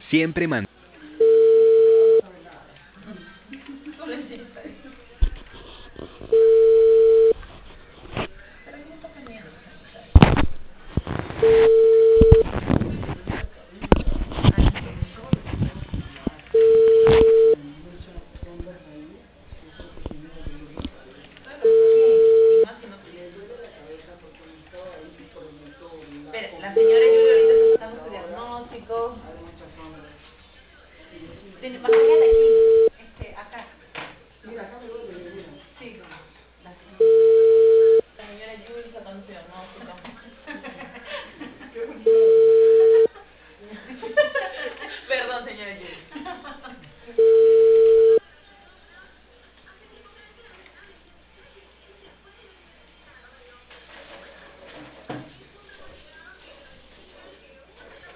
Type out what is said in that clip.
Siempre man. La señora Julia ahorita está sacando su diagnóstico. Bájale aquí. Acá. Sí, la señora Julia sacando su diagnóstico.